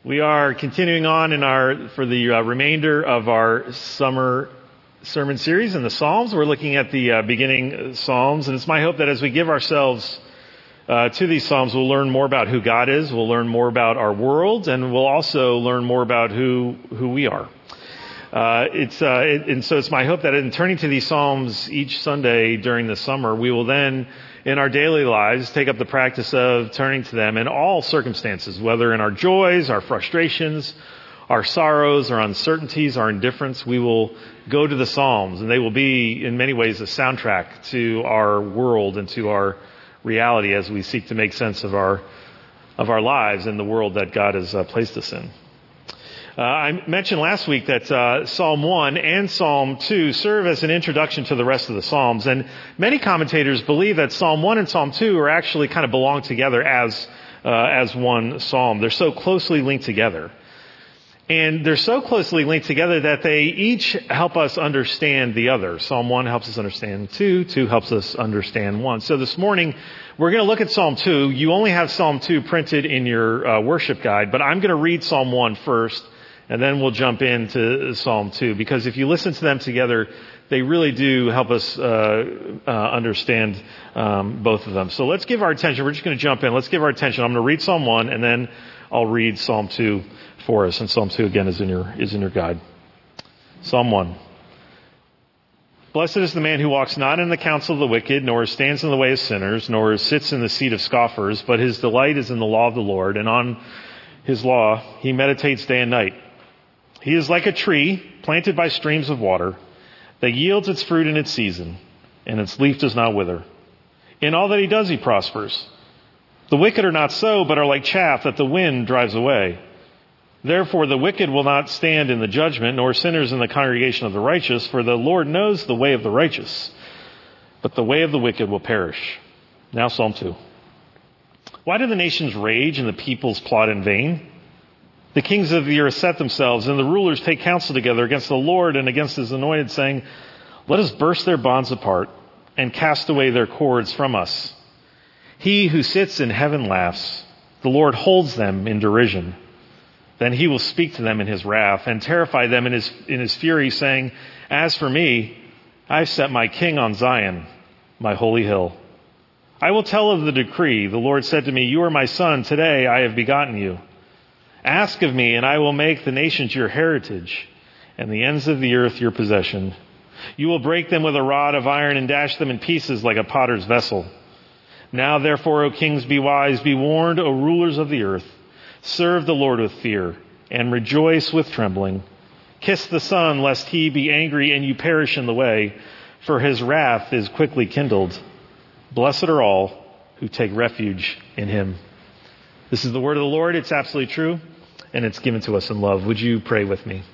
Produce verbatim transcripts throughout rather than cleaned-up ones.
We are continuing on in our for the uh, remainder of our summer sermon series in the Psalms. We're looking at the uh, beginning Psalms, and it's my hope that as we give ourselves uh, to these Psalms, we'll learn more about who God is, we'll learn more about our world, and we'll also learn more about who who we are. Uh, it's uh, it, and so it's my hope that in turning to these Psalms each Sunday during the summer, we will then, in our daily lives, take up the practice of turning to them in all circumstances, whether in our joys, our frustrations, our sorrows, our uncertainties, our indifference. We will go to the Psalms, and they will be, in many ways, a soundtrack to our world and to our reality as we seek to make sense of our of our lives and the world that God has uh, placed us in. Uh, I mentioned last week that uh, Psalm one and Psalm two serve as an introduction to the rest of the Psalms, and many commentators believe that Psalm one and Psalm two are actually kind of belong together as uh, as one psalm. They're so closely linked together. And they're so closely linked together that they each help us understand the other. Psalm one helps us understand two, two helps us understand one. So this morning, we're going to look at Psalm two. You only have Psalm two printed in your uh, worship guide, but I'm going to read Psalm one first, and then we'll jump into Psalm two, because if you listen to them together, they really do help us uh, uh, understand um, both of them. So let's give our attention. We're just going to jump in. Let's give our attention. I'm going to read Psalm one, and then I'll read Psalm two for us. And Psalm two, again, is in your is in your guide. Psalm one. Blessed is the man who walks not in the counsel of the wicked, nor stands in the way of sinners, nor sits in the seat of scoffers, but his delight is in the law of the Lord, and on his law he meditates day and night. He is like a tree planted by streams of water that yields its fruit in its season, and its leaf does not wither. In all that he does, he prospers. The wicked are not so, but are like chaff that the wind drives away. Therefore the wicked will not stand in the judgment, nor sinners in the congregation of the righteous, for the Lord knows the way of the righteous, but the way of the wicked will perish. Now Psalm two. Why do the nations rage and the peoples plot in vain? The kings of the earth set themselves, and the rulers take counsel together against the Lord and against his anointed, saying, let us burst their bonds apart and cast away their cords from us. He who sits in heaven laughs. The Lord holds them in derision. Then he will speak to them in his wrath and terrify them in his, in his fury, saying, as for me, I've set my king on Zion, my holy hill. I will tell of the decree. The Lord said to me, you are my son. Today I have begotten you. Ask of me, and I will make the nations your heritage, and the ends of the earth your possession. You will break them with a rod of iron and dash them in pieces like a potter's vessel. Now therefore, O kings, be wise, be warned, O rulers of the earth. Serve the Lord with fear, and rejoice with trembling. Kiss the Son, lest he be angry and you perish in the way, for his wrath is quickly kindled. Blessed are all who take refuge in him. This is the word of the Lord. It's absolutely true, and it's given to us in love. Would you pray with me?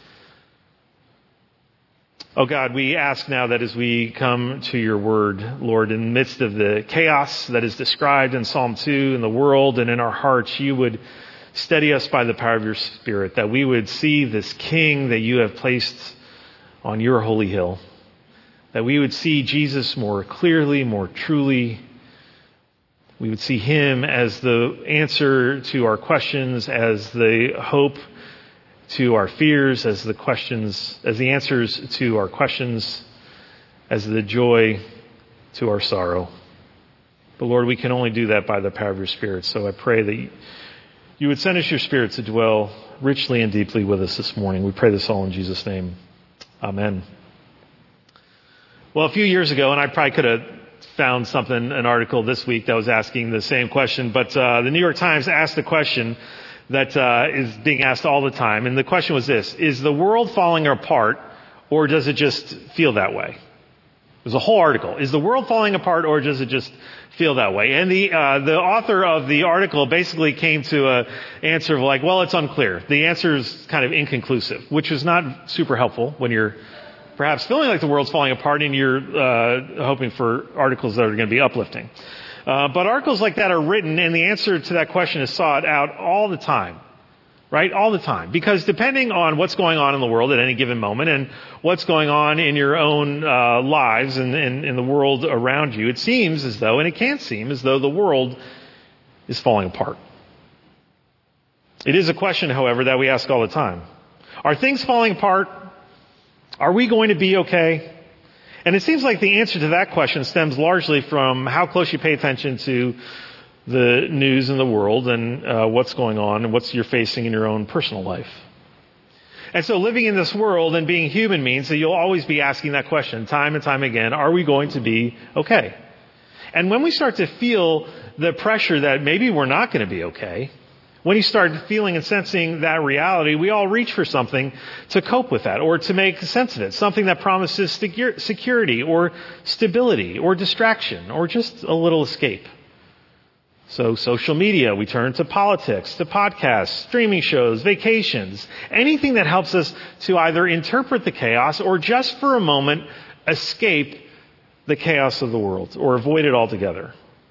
Oh God, we ask now that as we come to your word, Lord, in the midst of the chaos that is described in Psalm two in the world and in our hearts, you would steady us by the power of your Spirit, that we would see this King that you have placed on your holy hill, that we would see Jesus more clearly, more truly. We would see him as the answer to our questions, as the hope to our fears, as the questions, as the answers to our questions, as the joy to our sorrow. But Lord, we can only do that by the power of your Spirit. So I pray that you would send us your Spirit to dwell richly and deeply with us this morning. We pray this all in Jesus' name. Amen. Well, a few years ago, and I probably could have found something, an article this week that was asking the same question, but uh, the New York Times asked a question that uh, is being asked all the time. And the question was this: is the world falling apart, or does it just feel that way? There's a whole article. Is the world falling apart, or does it just feel that way? And the uh, the author of the article basically came to a answer of like, well, it's unclear. The answer is kind of inconclusive, which is not super helpful when you're perhaps feeling like the world's falling apart and you're uh, hoping for articles that are going to be uplifting. Uh, but articles like that are written, and the answer to that question is sought out all the time, right? All the time. Because depending on what's going on in the world at any given moment and what's going on in your own uh, lives and in the world around you, it seems as though, and it can seem as though the world is falling apart. It is a question, however, that we ask all the time. Are things falling apart? Are we going to be okay? And it seems like the answer to that question stems largely from how close you pay attention to the news in the world and uh, what's going on and what you're facing in your own personal life. And so living in this world and being human means that you'll always be asking that question time and time again, are we going to be okay? And when we start to feel the pressure that maybe we're not going to be okay, when you start feeling and sensing that reality, we all reach for something to cope with that or to make sense of it. Something that promises security or stability or distraction or just a little escape. So social media, we turn to politics, to podcasts, streaming shows, vacations, anything that helps us to either interpret the chaos or just for a moment escape the chaos of the world or avoid it altogether.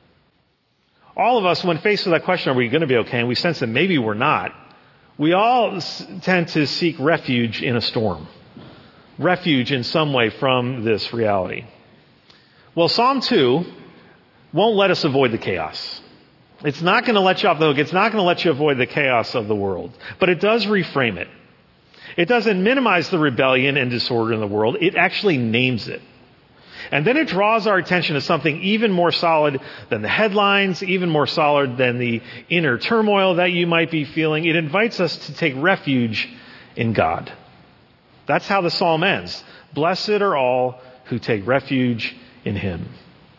All of us, when faced with that question, are we going to be okay? And we sense that maybe we're not. We all tend to seek refuge in a storm. Refuge in some way from this reality. Well, Psalm two won't let us avoid the chaos. It's not going to let you off the hook. It's not going to let you avoid the chaos of the world. But it does reframe it. It doesn't minimize the rebellion and disorder in the world. It actually names it. And then it draws our attention to something even more solid than the headlines, even more solid than the inner turmoil that you might be feeling. It invites us to take refuge in God. That's how the psalm ends. Blessed are all who take refuge in Him.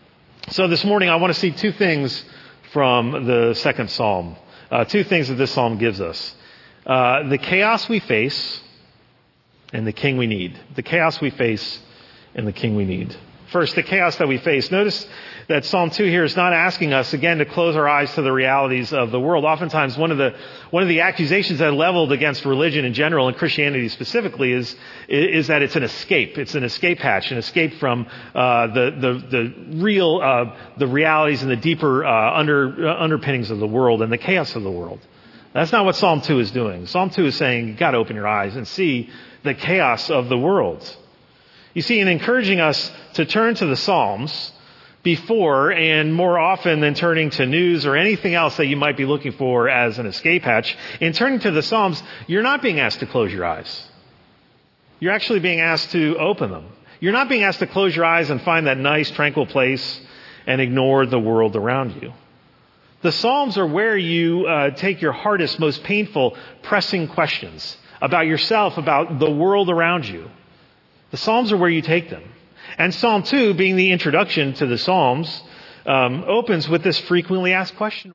So this morning I want to see two things from the second psalm. Uh, two things that this psalm gives us. Uh, the chaos we face and the king we need. The chaos we face and the king we need. First, the chaos that we face. Notice that Psalm two here is not asking us, again, to close our eyes to the realities of the world. Oftentimes, one of the one of the accusations that are leveled against religion in general and Christianity specifically is is that it's an escape. It's an escape hatch, an escape from uh, the the the real uh, the realities and the deeper uh, under uh, underpinnings of the world and the chaos of the world. That's not what Psalm two is doing. Psalm two is saying, you've got to open your eyes and see the chaos of the world. You see, in encouraging us to turn to the Psalms before and more often than turning to news or anything else that you might be looking for as an escape hatch, in turning to the Psalms, you're not being asked to close your eyes. You're actually being asked to open them. You're not being asked to close your eyes and find that nice, tranquil place and ignore the world around you. The Psalms are where you uh, take your hardest, most painful, pressing questions about yourself, about the world around you. The Psalms are where you take them. And Psalm two, being the introduction to the Psalms, um, opens with this frequently asked question.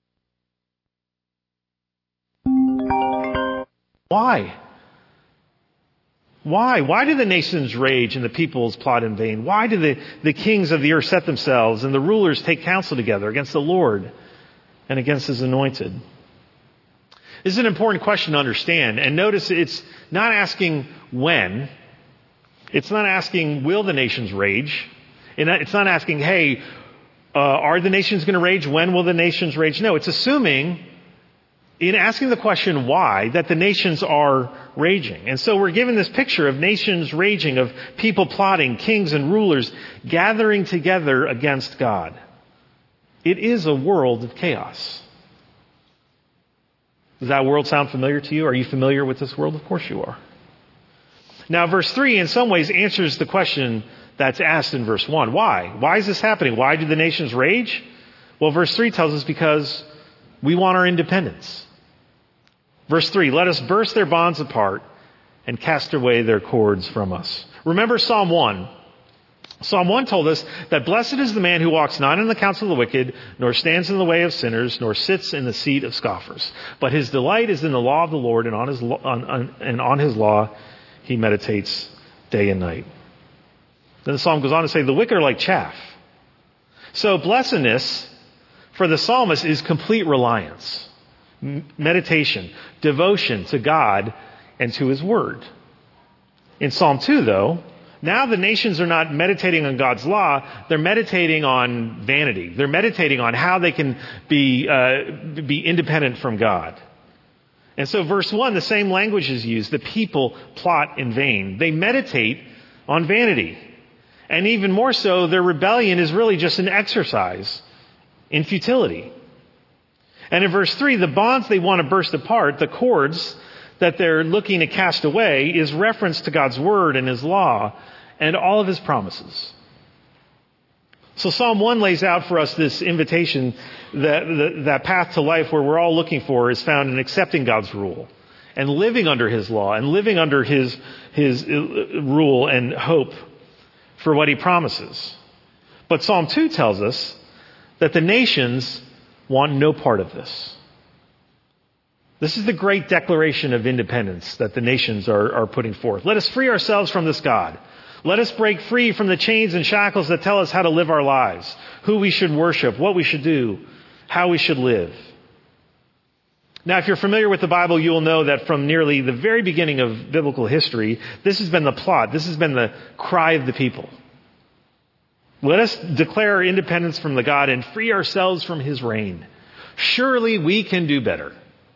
Why? Why? Why do the nations rage and the peoples plot in vain? Why do the, the kings of the earth set themselves and the rulers take counsel together against the Lord and against His anointed? This is an important question to understand. And notice it's not asking when. It's not asking, will the nations rage? It's not asking, hey, uh, are the nations going to rage? When will the nations rage? No, it's assuming, in asking the question why, that the nations are raging. And so we're given this picture of nations raging, of people plotting, kings and rulers gathering together against God. It is a world of chaos. Does that world sound familiar to you? Are you familiar with this world? Of course you are. Now, verse three in some ways answers the question that's asked in verse one. Why? Why is this happening? Why do the nations rage? Well, verse three tells us because we want our independence. Verse three, let us burst their bonds apart and cast away their cords from us. Remember Psalm one. Psalm one told us that blessed is the man who walks not in the counsel of the wicked, nor stands in the way of sinners, nor sits in the seat of scoffers. But his delight is in the law of the Lord, and on his, on, on, and on his law he meditates day and night. Then the psalm goes on to say, the wicked are like chaff. So blessedness for the psalmist is complete reliance, meditation, devotion to God and to His Word. In Psalm two, though, now the nations are not meditating on God's law, they're meditating on vanity. They're meditating on how they can be, uh, be independent from God. And so verse one, the same language is used. The people plot in vain. They meditate on vanity. And even more so, their rebellion is really just an exercise in futility. And in verse three, the bonds they want to burst apart, the cords that they're looking to cast away, is reference to God's word and his law and all of his promises. So Psalm one lays out for us this invitation, that, that, that path to life where we're all looking for is found in accepting God's rule and living under his law and living under his, his rule and hope for what he promises. But Psalm two tells us that the nations want no part of this. This is the great declaration of independence that the nations are, are putting forth. Let us free ourselves from this God. Let us break free from the chains and shackles that tell us how to live our lives, who we should worship, what we should do, how we should live. Now, if you're familiar with the Bible, you will know that from nearly the very beginning of biblical history, this has been the plot. This has been the cry of the people. Let us declare our independence from the God and free ourselves from his reign. Surely we can do better.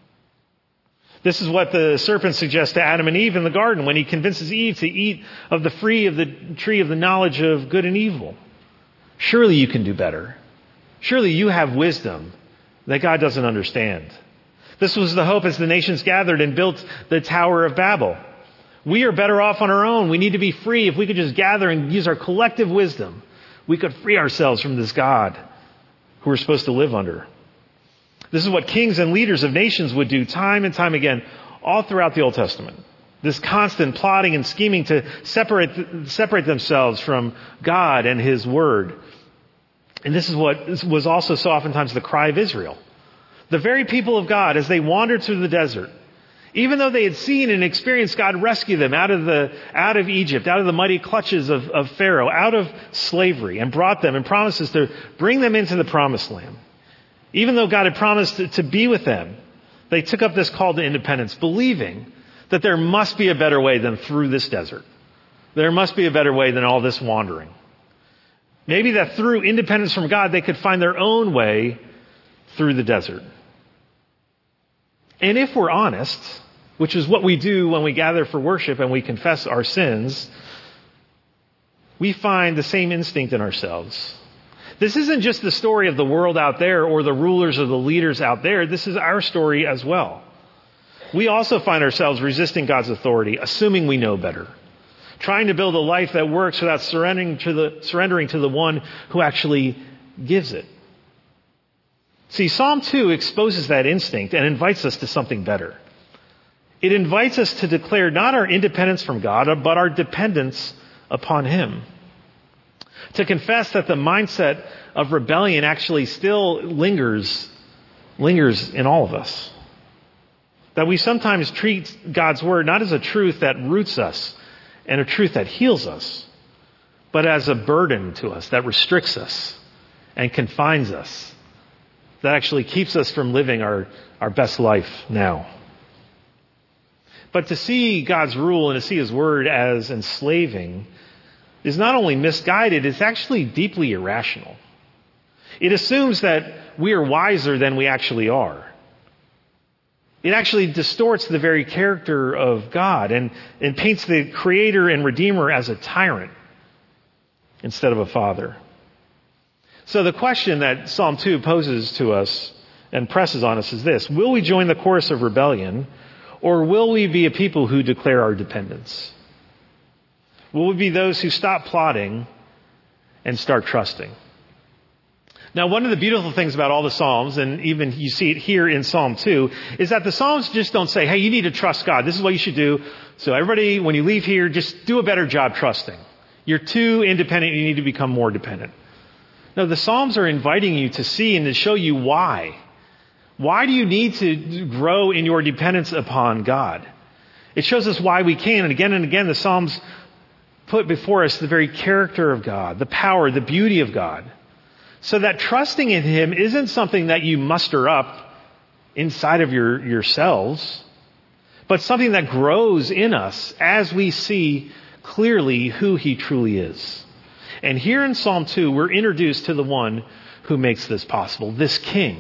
This is what the serpent suggests to Adam and Eve in the garden when he convinces Eve to eat of the free of the tree of the knowledge of good and evil. Surely you can do better. Surely you have wisdom that God doesn't understand. This was the hope as the nations gathered and built the Tower of Babel. We are better off on our own. We need to be free. If we could just gather and use our collective wisdom, we could free ourselves from this God who we're supposed to live under. This is what kings and leaders of nations would do time and time again, all throughout the Old Testament. This constant plotting and scheming to separate, separate themselves from God and his word. And this is what was also so oftentimes the cry of Israel. The very people of God, as they wandered through the desert, even though they had seen and experienced God rescue them out of the out of Egypt, out of the mighty clutches of, of Pharaoh, out of slavery, and brought them and promises to bring them into the promised land. Even though God had promised to, to be with them, they took up this call to independence, believing that there must be a better way than through this desert. There must be a better way than all this wandering. Maybe that through independence from God, they could find their own way through the desert. And if we're honest, which is what we do when we gather for worship and we confess our sins, we find the same instinct in ourselves. This isn't just the story of the world out there or the rulers or the leaders out there. This is our story as well. We also find ourselves resisting God's authority, assuming we know better, trying to build a life that works without surrendering to the, surrendering to the one who actually gives it. See, Psalm two exposes that instinct and invites us to something better. It invites us to declare not our independence from God, but our dependence upon him. To confess that the mindset of rebellion actually still lingers, lingers in all of us. That we sometimes treat God's word not as a truth that roots us and a truth that heals us, but as a burden to us that restricts us and confines us, that actually keeps us from living our, our best life now. But to see God's rule and to see his word as enslaving is not only misguided, it's actually deeply irrational. It assumes that we are wiser than we actually are. It actually distorts the very character of God and, and paints the Creator and Redeemer as a tyrant instead of a father. So the question that Psalm two poses to us and presses on us is this: will we join the chorus of rebellion, or will we be a people who declare our dependence? Will we be those who stop plotting and start trusting? Now, one of the beautiful things about all the Psalms, and even you see it here in Psalm two, is that the Psalms just don't say, hey, you need to trust God. This is what you should do. So everybody, when you leave here, just do a better job trusting. You're too independent. You need to become more dependent. No, the Psalms are inviting you to see and to show you why. Why do you need to grow in your dependence upon God? It shows us why we can. And again and again, the Psalms put before us the very character of God, the power, the beauty of God. So that trusting in him isn't something that you muster up inside of your yourselves, but something that grows in us as we see clearly who he truly is. And here in Psalm two, we're introduced to the one who makes this possible, this king,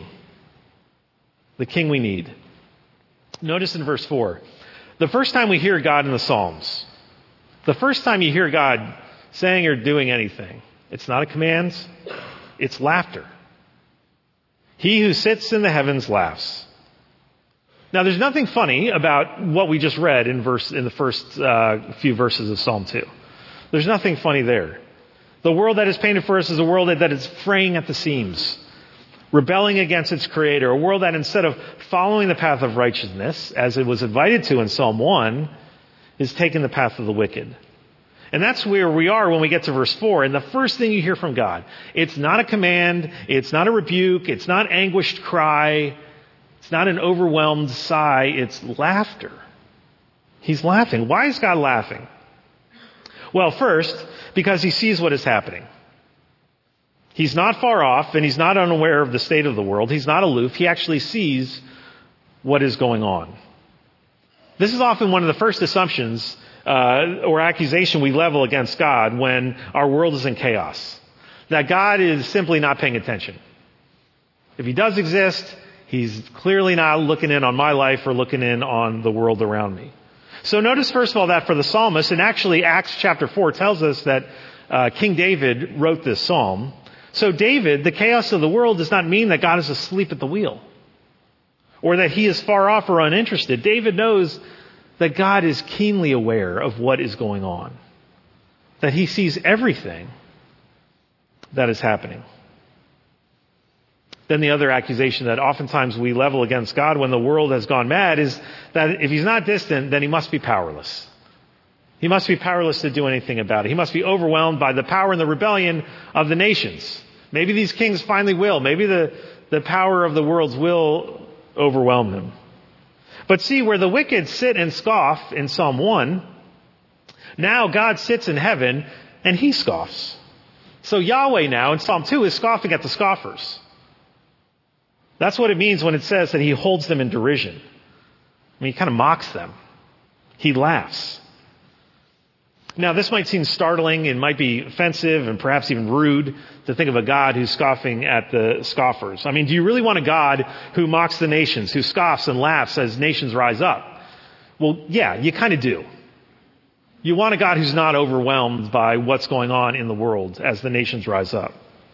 the king we need. Notice in verse four, the first time we hear God in the Psalms, the first time you hear God saying or doing anything, it's not a command, it's laughter. He who sits in the heavens laughs. Now, there's nothing funny about what we just read in verse in the first uh, few verses of Psalm two. There's nothing funny there. The world that is painted for us is a world that, that is fraying at the seams, rebelling against its creator, a world that instead of following the path of righteousness, as it was invited to in Psalm one, is taking the path of the wicked. And that's where we are when we get to verse four. And the first thing you hear from God, it's not a command, it's not a rebuke, it's not anguished cry, it's not an overwhelmed sigh, it's laughter. He's laughing. Why is God laughing? Well, first, because he sees what is happening. He's not far off, and he's not unaware of the state of the world. He's not aloof. He actually sees what is going on. This is often one of the first assumptions uh, or accusation we level against God when our world is in chaos. That God is simply not paying attention. If he does exist, he's clearly not looking in on my life or looking in on the world around me. So notice, first of all, that for the psalmist, and actually Acts chapter four tells us that uh, King David wrote this psalm. So David, the chaos of the world does not mean that God is asleep at the wheel or that he is far off or uninterested. David knows that God is keenly aware of what is going on, that he sees everything that is happening. Then the other accusation that oftentimes we level against God when the world has gone mad is that if he's not distant, then he must be powerless. He must be powerless to do anything about it. He must be overwhelmed by the power and the rebellion of the nations. Maybe these kings finally will. Maybe the, the power of the worlds will overwhelm him. But see, where the wicked sit and scoff in Psalm one, now God sits in heaven and he scoffs. So Yahweh now in Psalm two is scoffing at the scoffers. That's what it means when it says that he holds them in derision. I mean, he kind of mocks them. He laughs. Now, this might seem startling. It might be offensive and perhaps even rude to think of a God who's scoffing at the scoffers. I mean, do you really want a God who mocks the nations, who scoffs and laughs as nations rise up? Well, yeah, you kind of do. You want a God who's not overwhelmed by what's going on in the world as the nations rise up.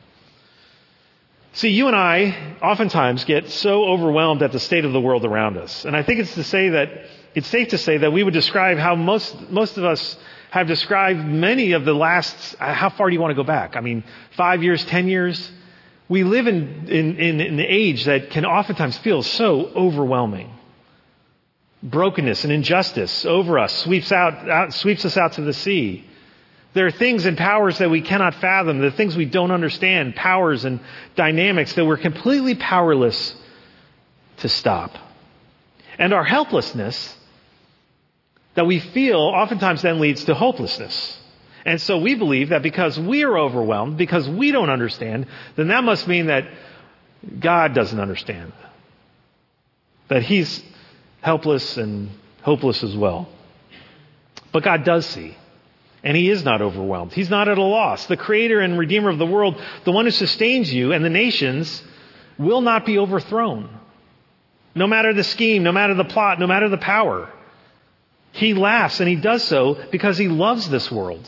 See, you and I oftentimes get so overwhelmed at the state of the world around us. And I think it's to say that it's safe to say that we would describe how most most of us have described many of the last, how far do you want to go back? I mean, five years, ten years? We live in, in, in an age that can oftentimes feel so overwhelming. Brokenness and injustice over us sweeps out, out sweeps us out to the sea. There are things and powers that we cannot fathom, the things we don't understand, powers and dynamics that we're completely powerless to stop. And our helplessness that we feel oftentimes then leads to hopelessness. And so we believe that because we are overwhelmed, because we don't understand, then that must mean that God doesn't understand. That he's helpless and hopeless as well. But God does see. And he is not overwhelmed. He's not at a loss. The creator and redeemer of the world, the one who sustains you and the nations, will not be overthrown. No matter the scheme, no matter the plot, no matter the power. He laughs, and he does so because he loves this world.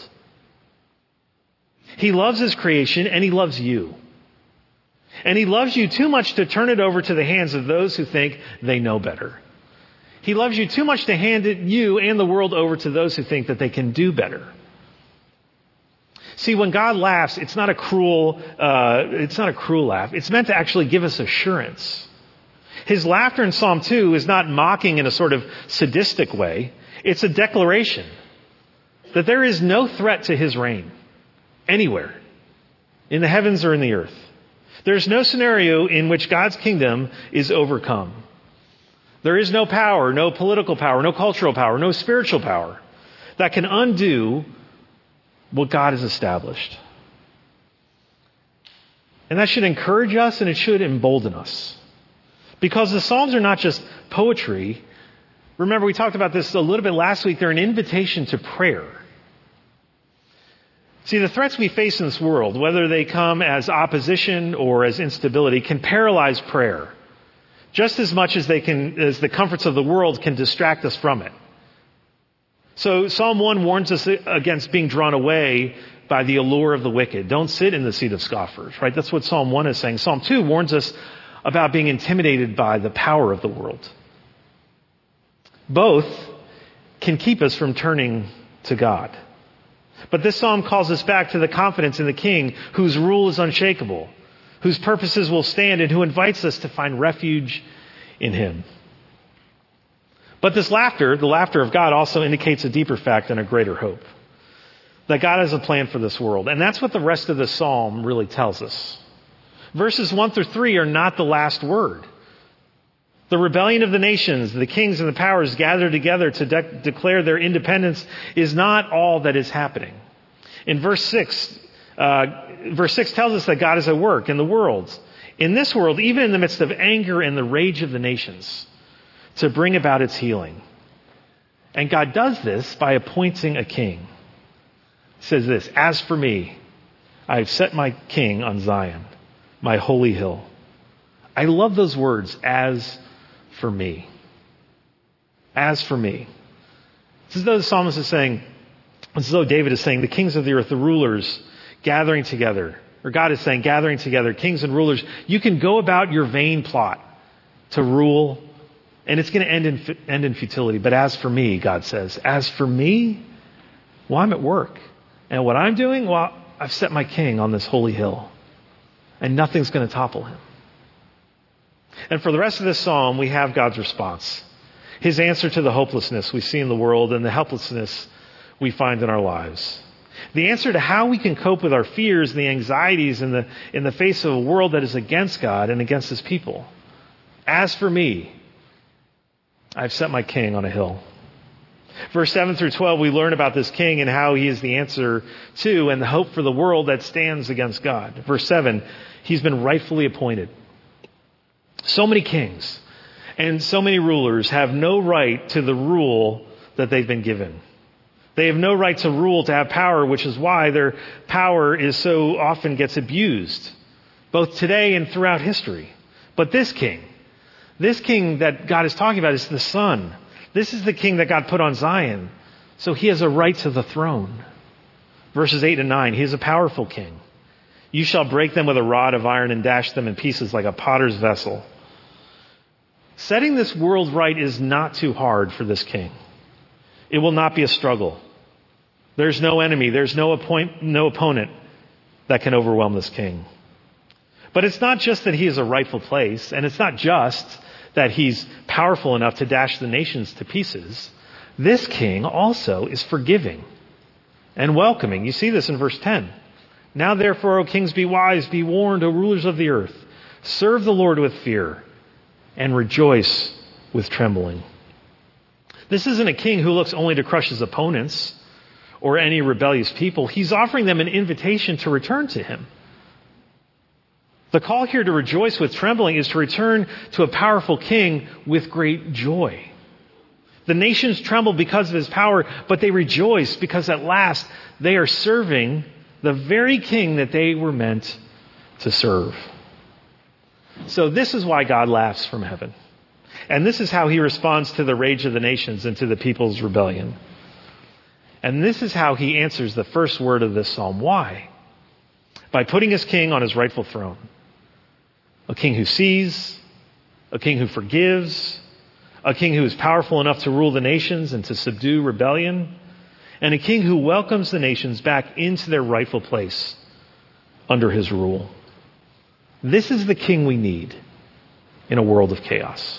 He loves his creation, and he loves you. And he loves you too much to turn it over to the hands of those who think they know better. He loves you too much to hand it, you and the world over to those who think that they can do better. See, when God laughs, it's not a cruel, uh, it's not a cruel laugh. It's meant to actually give us assurance. His laughter in Psalm two is not mocking in a sort of sadistic way. It's a declaration that there is no threat to his reign anywhere, in the heavens or in the earth. There's no scenario in which God's kingdom is overcome. There is no power, no political power, no cultural power, no spiritual power that can undo what God has established. And that should encourage us and it should embolden us. Because the Psalms are not just poetry. Remember, we talked about this a little bit last week. They're an invitation to prayer. See, the threats we face in this world, whether they come as opposition or as instability, can paralyze prayer. Just as much as they can, as the comforts of the world can distract us from it. So Psalm one warns us against being drawn away by the allure of the wicked. Don't sit in the seat of scoffers, right? That's what Psalm one is saying. Psalm two warns us about being intimidated by the power of the world. Both can keep us from turning to God. But this psalm calls us back to the confidence in the King whose rule is unshakable, whose purposes will stand, and who invites us to find refuge in him. But this laughter, the laughter of God, also indicates a deeper fact and a greater hope. That God has a plan for this world. And that's what the rest of the psalm really tells us. Verses one through three are not the last word. The rebellion of the nations, the kings and the powers gathered together to de- declare their independence is not all that is happening. In verse six, uh, verse six tells us that God is at work in the world. In this world, even in the midst of anger and the rage of the nations, to bring about its healing. And God does this by appointing a king. He says this, "As for me, I have set my king on Zion, my holy hill." I love those words, "as for me." As for me. It's as though the psalmist is saying, it's as though David is saying, the kings of the earth, the rulers, gathering together, or God is saying, gathering together, kings and rulers, you can go about your vain plot to rule, and it's going to end in, end in futility. But as for me, God says, as for me, well, I'm at work. And what I'm doing, well, I've set my king on this holy hill. And nothing's going to topple him. And for the rest of this psalm, we have God's response. His answer to the hopelessness we see in the world and the helplessness we find in our lives. The answer to how we can cope with our fears and the anxieties in the, in the face of a world that is against God and against his people. As for me, I've set my king on a hill. Verse seven through twelve, we learn about this king and how he is the answer to and the hope for the world that stands against God. Verse seven, he's been rightfully appointed. So many kings and so many rulers have no right to the rule that they've been given. They have no right to rule, to have power, which is why their power is so often gets abused, both today and throughout history. But this king, this king that God is talking about is the Son. This is the king that God put on Zion. So he has a right to the throne. Verses eight and nine, he is a powerful king. You shall break them with a rod of iron and dash them in pieces like a potter's vessel. Setting this world right is not too hard for this king. It will not be a struggle. There's no enemy. There's no, appoint, no opponent that can overwhelm this king. But it's not just that he is a rightful place, and it's not just that he's powerful enough to dash the nations to pieces. This king also is forgiving and welcoming. You see this in verse ten. Now therefore, O kings, be wise, be warned, O rulers of the earth. Serve the Lord with fear and rejoice with trembling. This isn't a king who looks only to crush his opponents or any rebellious people. He's offering them an invitation to return to him. The call here to rejoice with trembling is to return to a powerful king with great joy. The nations tremble because of his power, but they rejoice because at last they are serving the very king that they were meant to serve. So this is why God laughs from heaven. And this is how he responds to the rage of the nations and to the people's rebellion. And this is how he answers the first word of this psalm. Why? By putting his king on his rightful throne. A king who sees, a king who forgives, a king who is powerful enough to rule the nations and to subdue rebellion, and a king who welcomes the nations back into their rightful place under his rule. This is the king we need in a world of chaos.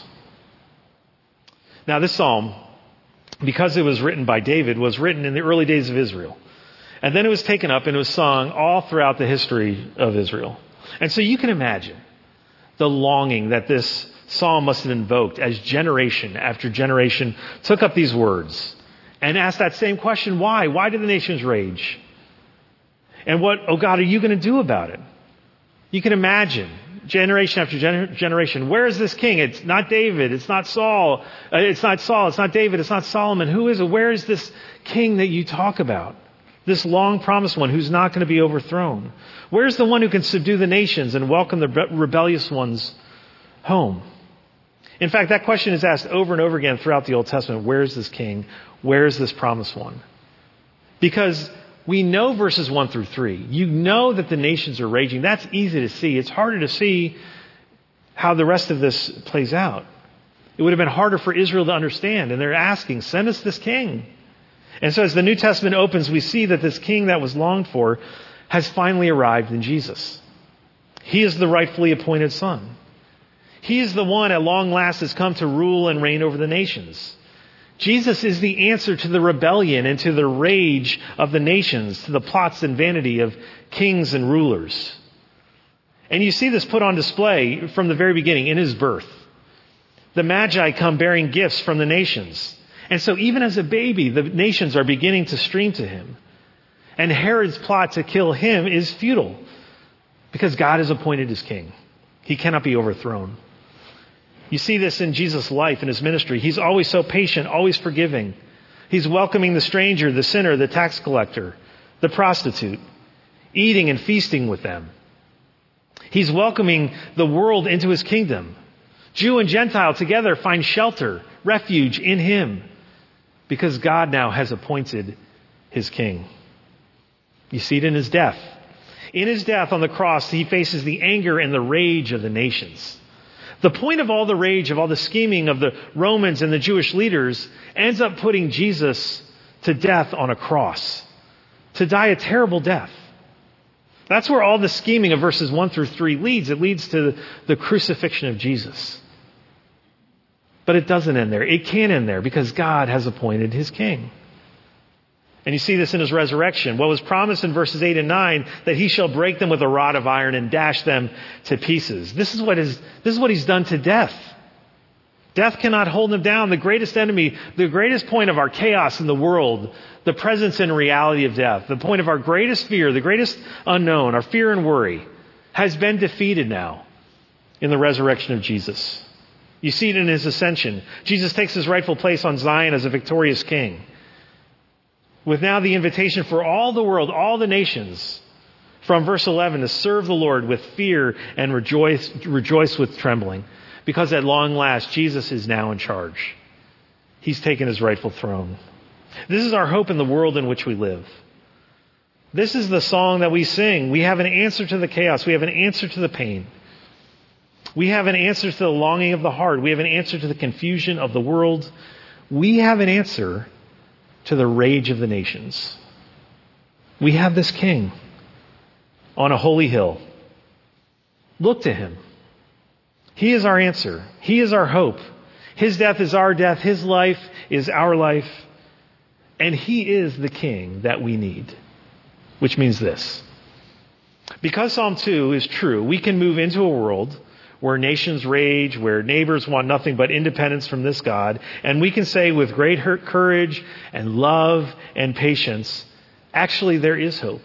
Now, this psalm, because it was written by David, was written in the early days of Israel. And then it was taken up and it was sung all throughout the history of Israel. And so you can imagine the longing that this psalm must have invoked as generation after generation took up these words and asked that same question, why? Why do the nations rage? And what, oh God, are you going to do about it? You can imagine generation after gener- generation. Where is this king? It's not David. It's not Saul. Uh, it's not Saul. It's not David. It's not Solomon. Who is it? Where is this king that you talk about? This long promised one who's not going to be overthrown. Where's the one who can subdue the nations and welcome the re- rebellious ones home? In fact, that question is asked over and over again throughout the Old Testament. Where is this king? Where is this promised one? Because we know verses one through three. You know that the nations are raging. That's easy to see. It's harder to see how the rest of this plays out. It would have been harder for Israel to understand, and they're asking, send us this king. And so as the New Testament opens, we see that this king that was longed for has finally arrived in Jesus. He is the rightfully appointed son. He is the one at long last has come to rule and reign over the nations. Jesus is the answer to the rebellion and to the rage of the nations, to the plots and vanity of kings and rulers. And you see this put on display from the very beginning in his birth. The Magi come bearing gifts from the nations. And so even as a baby, the nations are beginning to stream to him. And Herod's plot to kill him is futile because God has appointed his king. He cannot be overthrown. You see this in Jesus' life and his ministry. He's always so patient, always forgiving. He's welcoming the stranger, the sinner, the tax collector, the prostitute, eating and feasting with them. He's welcoming the world into his kingdom. Jew and Gentile together find shelter, refuge in him because God now has appointed his king. You see it in his death. In his death on the cross, he faces the anger and the rage of the nations. The point of all the rage, of all the scheming of the Romans and the Jewish leaders ends up putting Jesus to death on a cross, to die a terrible death. That's where all the scheming of verses one through three leads. It leads to the crucifixion of Jesus. But it doesn't end there. It can't end there because God has appointed his king. And you see this in his resurrection. What was promised in verses eight and nine, that he shall break them with a rod of iron and dash them to pieces. This is what is, this is what he's done to death. Death cannot hold him down. The greatest enemy, the greatest point of our chaos in the world, the presence and reality of death, the point of our greatest fear, the greatest unknown, our fear and worry, has been defeated now in the resurrection of Jesus. You see it in his ascension. Jesus takes his rightful place on Zion as a victorious king, with now the invitation for all the world, all the nations, from verse eleven, to serve the Lord with fear and rejoice, rejoice with trembling. Because at long last, Jesus is now in charge. He's taken his rightful throne. This is our hope in the world in which we live. This is the song that we sing. We have an answer to the chaos. We have an answer to the pain. We have an answer to the longing of the heart. We have an answer to the confusion of the world. We have an answer to the rage of the nations. We have this king on a holy hill. Look to him. He is our answer. He is our hope. His death is our death. His life is our life. And he is the king that we need. Which means this. Because Psalm two is true, we can move into a world where nations rage, where neighbors want nothing but independence from this God. And we can say with great courage and love and patience, actually there is hope.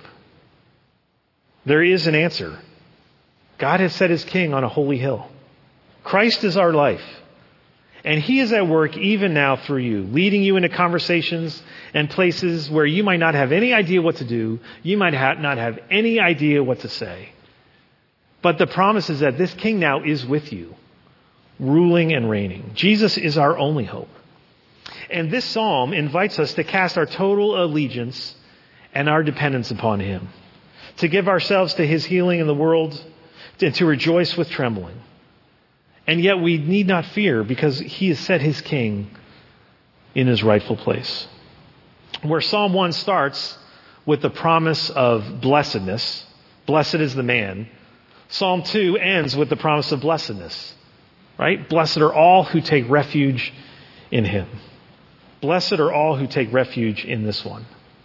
There is an answer. God has set his king on a holy hill. Christ is our life. And he is at work even now through you, leading you into conversations and places where you might not have any idea what to do. You might ha- not have any idea what to say. But the promise is that this king now is with you, ruling and reigning. Jesus is our only hope. And this psalm invites us to cast our total allegiance and our dependence upon him, to give ourselves to his healing in the world, and to rejoice with trembling. And yet we need not fear because he has set his king in his rightful place. Where Psalm one starts with the promise of blessedness, blessed is the man, Psalm two ends with the promise of blessedness, right? Blessed are all who take refuge in him. Blessed are all who take refuge in this one.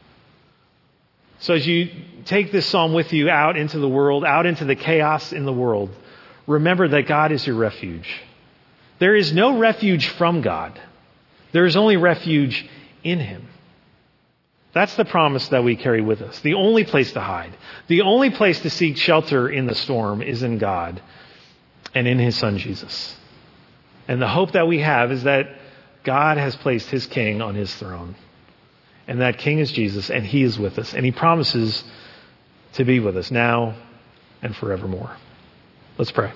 So as you take this psalm with you out into the world, out into the chaos in the world, remember that God is your refuge. There is no refuge from God. There is only refuge in him. That's the promise that we carry with us. The only place to hide, the only place to seek shelter in the storm is in God and in his son Jesus. And the hope that we have is that God has placed his king on his throne. And that king is Jesus, and he is with us. And he promises to be with us now and forevermore. Let's pray.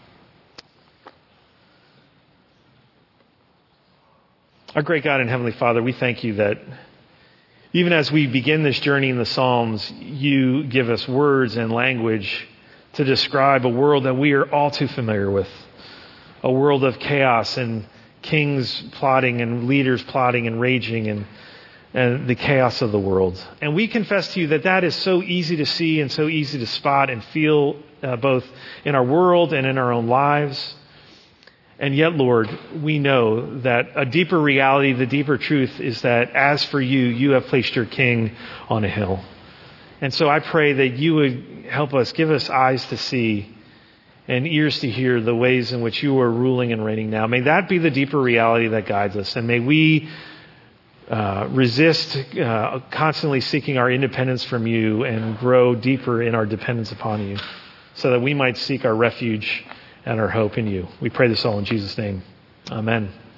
Our great God and Heavenly Father, we thank you that even as we begin this journey in the Psalms, you give us words and language to describe a world that we are all too familiar with. a world of chaos and kings plotting and leaders plotting and raging and, and the chaos of the world. And we confess to you that that is so easy to see and so easy to spot and feel uh, both in our world and in our own lives. And yet, Lord, we know that a deeper reality, the deeper truth is that as for you, you have placed your king on a hill. And so I pray that you would help us, give us eyes to see and ears to hear the ways in which you are ruling and reigning now. May that be the deeper reality that guides us. And may we uh, resist uh, constantly seeking our independence from you and grow deeper in our dependence upon you so that we might seek our refuge and our hope in you. We pray this all in Jesus' name. Amen.